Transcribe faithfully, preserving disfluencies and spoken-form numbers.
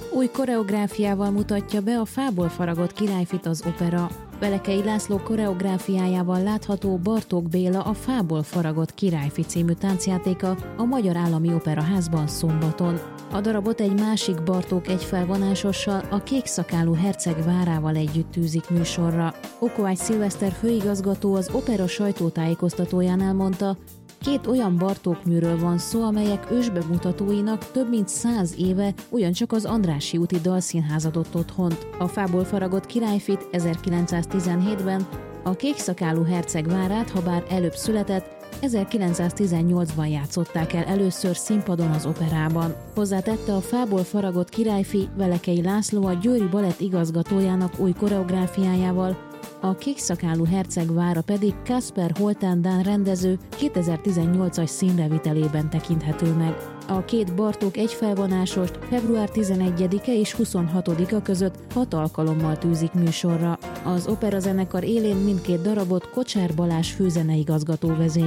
Új koreográfiával mutatja be a fából faragott királyfit az opera. Velekei László koreográfiájával látható Bartók Béla a Fából faragott királyfi című táncjátéka a Magyar Állami Operaházban szombaton. A darabot egy másik Bartók egyfelvonásossal, a Kékszakálú herceg várával együtt tűzik műsorra. Okovács Szilveszter főigazgató az opera sajtótájékoztatóján elmondta, két olyan Bartók műről van szó, amelyek ősbemutatóinak több mint száz éve ugyancsak az Andrássy úti Dalszínház adott otthont. A Fából faragott királyfit ezerkilencszáztizenhétben, a Kékszakálú herceg várát, ha bár előbb született, ezerkilencszáztizennyolcban játszották el először színpadon az operában. Hozzátette, a Fából faragott királyfi Velekei László a Győri Balett igazgatójának új koreográfiájával, a Kékszakálú herceg vára pedig Kasper Holtán dán rendező kétezer-tizennyolcas színrevitelében tekinthető meg. A két Bartók egyfelvonásost február tizenegyedike és huszonhatodika között hat alkalommal tűzik műsorra. Az operazenekar élén mindkét darabot Kocsár Balázs főzeneigazgató vezényel.